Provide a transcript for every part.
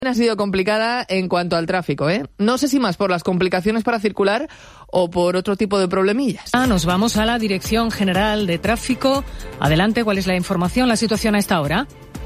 Ha sido complicada en cuanto al tráfico, ¿eh? No sé si más por las complicaciones para circular o por otro tipo de problemillas. Nos vamos a la Dirección General de Tráfico. Adelante, ¿cuál es la información, la situación a esta hora?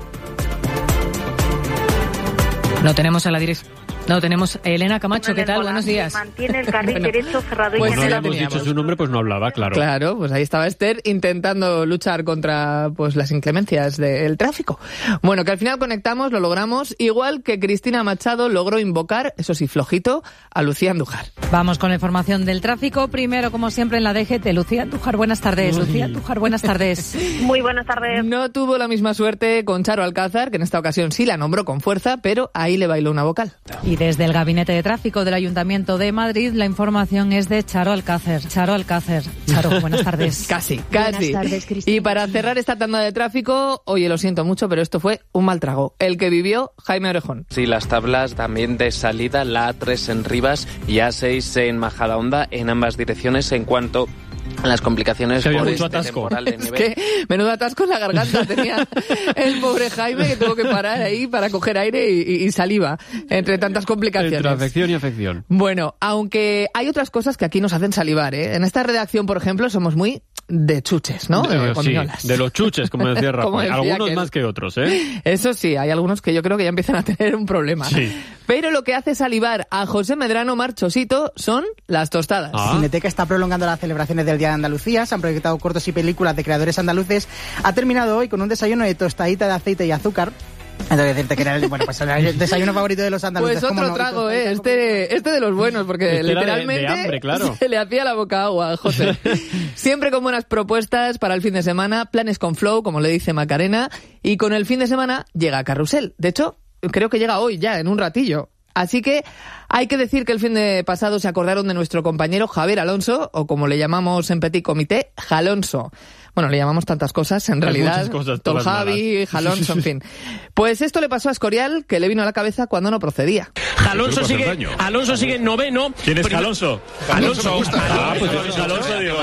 No tenemos a la dirección. No, tenemos Elena Camacho, ¿qué tal? Buenos días. Mantiene el carril derecho cerrado. Pues y no habíamos dicho su nombre, pues no hablaba, claro. Claro, pues ahí estaba Esther intentando luchar contra pues las inclemencias del tráfico. Bueno, que al final conectamos, lo logramos, igual que Cristina Machado logró invocar, eso sí, flojito, a Lucía Andújar. Vamos con la información del tráfico. Primero, como siempre, en la DGT. Lucía Andújar, buenas tardes. Lucía Andújar, buenas tardes. Muy buenas tardes. No tuvo la misma suerte con Charo Alcázar, que en esta ocasión sí la nombró con fuerza, pero ahí le bailó una vocal. Y desde el Gabinete de Tráfico del Ayuntamiento de Madrid, la información es de Charo Alcázar. Charo, buenas tardes. Casi. Buenas tardes, Cristina. Y para cerrar esta tanda de tráfico, oye, lo siento mucho, pero esto fue un mal trago. El que vivió Jaime Orejón. Sí, las tablas también de salida, la A3 en Rivas y A6 en Majadahonda, en ambas direcciones. En cuanto a las complicaciones por este temporal de nieve. Es que menudo atasco en la garganta tenía el pobre Jaime, que tuvo que parar ahí para coger aire y saliva, entre tantas complicaciones. Entre afección y afección. Bueno, aunque hay otras cosas que aquí nos hacen salivar, ¿eh? En esta redacción, por ejemplo, somos muy de chuches, ¿no? Sí, de los chuches, como decía Rafael. Algunos más que otros, ¿eh? Eso sí, hay algunos que yo creo que ya empiezan a tener un problema. Sí. Pero lo que hace salivar a José Medrano Marchosito son las tostadas. Cineteca está prolongando las celebraciones del Día de Andalucía. Se han proyectado cortos y películas de creadores andaluces. Ha terminado hoy con un desayuno de tostadita de aceite y azúcar. Entonces decirte que era el desayuno favorito de los andaluces. Pues otro trago, este de los buenos, porque literalmente de hambre, claro. Se le hacía la boca agua, José. Siempre con buenas propuestas para el fin de semana, planes con flow, como le dice Macarena, y con el fin de semana llega Carrusel. De hecho, creo que llega hoy ya, en un ratillo. Así que hay que decir que el fin de pasado se acordaron de nuestro compañero Javier Alonso, o como le llamamos en Petit Comité, Jalonso. Bueno, le llamamos tantas cosas, en realidad, Toljavi, Jalonso, en fin. Pues esto le pasó a Escorial, que le vino a la cabeza cuando no procedía. Alonso sigue noveno. ¿Quién es Alonso? Alonso. Pues yo soy Alonso, digo.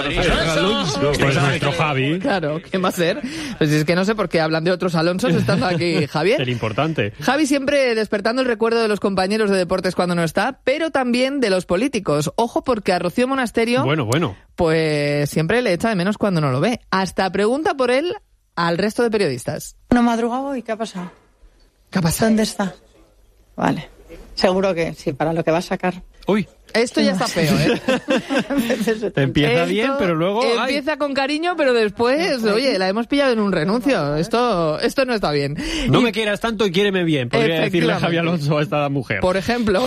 Pues nuestro Javi. Claro, ¿quién va a ser? Pues es que no sé por qué hablan de otros Alonsos estando aquí Javier. El importante. Javi siempre despertando el recuerdo de los compañeros de deportes cuando no está, pero también de los políticos. Ojo, porque a Rocío Monasterio... Bueno. Pues siempre le echa de menos cuando no lo ve. Hasta pregunta por él al resto de periodistas. ¿No madrugado hoy? ¿Qué ha pasado? ¿Qué ha pasado? ¿Dónde está? Vale. Seguro que sí, para lo que va a sacar. Uy. Esto ya está feo, ¿eh? Empieza bien, pero luego... Empieza con cariño, pero después, oye, la hemos pillado en un renuncio. Esto no está bien. No me quieras tanto y quiéreme bien, podría decirle Javi Alonso a esta mujer. Por ejemplo.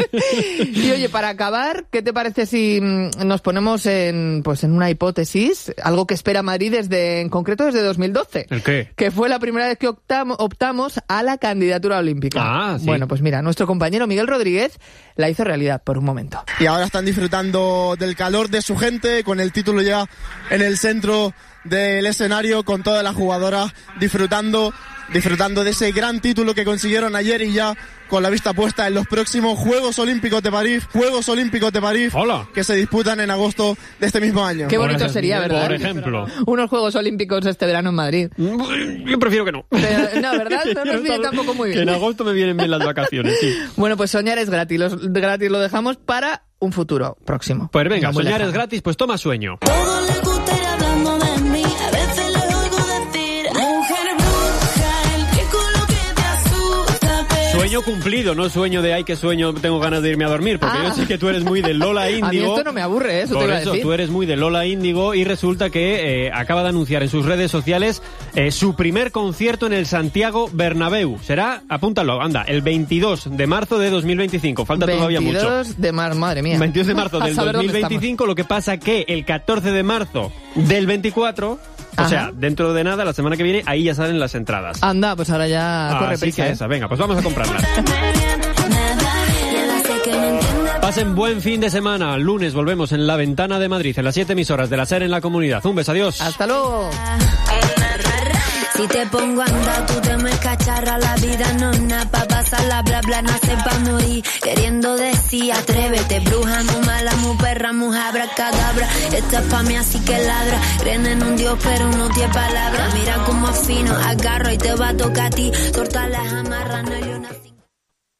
Y oye, para acabar, ¿qué te parece si nos ponemos en una hipótesis? Algo que espera Madrid en concreto desde 2012. ¿El qué? Que fue la primera vez que optamos a la candidatura olímpica. Sí. Bueno, pues mira, nuestro compañero Miguel Rodríguez la hizo realidad por un momento. Y ahora están disfrutando del calor de su gente, con el título ya en el centro del escenario, con todas las jugadoras disfrutando de ese gran título que consiguieron ayer y ya con la vista puesta en los próximos Juegos Olímpicos de París, Hola. Que se disputan en agosto de este mismo año. Qué bonito sería, ¿verdad? Por ejemplo. Unos Juegos Olímpicos este verano en Madrid. Yo prefiero que no. No, ¿verdad? No nos viene tampoco muy bien. Que en agosto me vienen bien las vacaciones, sí. Bueno, pues soñar es gratis. Gratis lo dejamos para un futuro próximo. Pues venga, soñar es gratis, pues toma sueño. Todo le gusta ir hablando de mí, a veces le oigo decir, mujer bruja, el rico lo que te asusta, pero... Sueño cumplido, no sueño de ay, qué sueño, tengo ganas de irme a dormir, porque yo sé que tú eres muy de Lola Índigo. A mí esto no me aburre, eso te iba a decir. Tú eres muy de Lola Índigo y resulta que acaba de anunciar en sus redes sociales su primer concierto en el Santiago Bernabéu. Será, apúntalo, anda, el 22 de marzo de 2025. Falta todavía mucho. 22 de marzo, madre mía. 22 de marzo del 2025, lo que pasa que el 14 de marzo del 24... O sea, dentro de nada, la semana que viene, ahí ya salen las entradas. Anda, pues ahora ya corre prisa. Esa. Venga, pues vamos a comprarlas. Pasen buen fin de semana. Lunes volvemos en La Ventana de Madrid, en las 7 emisoras de la SER en la comunidad. Un beso, adiós. Hasta luego. Si te pongo a andar, tú te me cacharras. La vida no es nada pa' pasarla, bla bla, nace pa' morir. Queriendo decir, atrévete, bruja, muy mala, muy perra, muy abracadabra. Esta es pa' mí, así que ladra. Creen en un Dios, pero no tiene palabra. Mira cómo afino, agarro y te va a tocar a ti. Tortas las amarras, no hay una...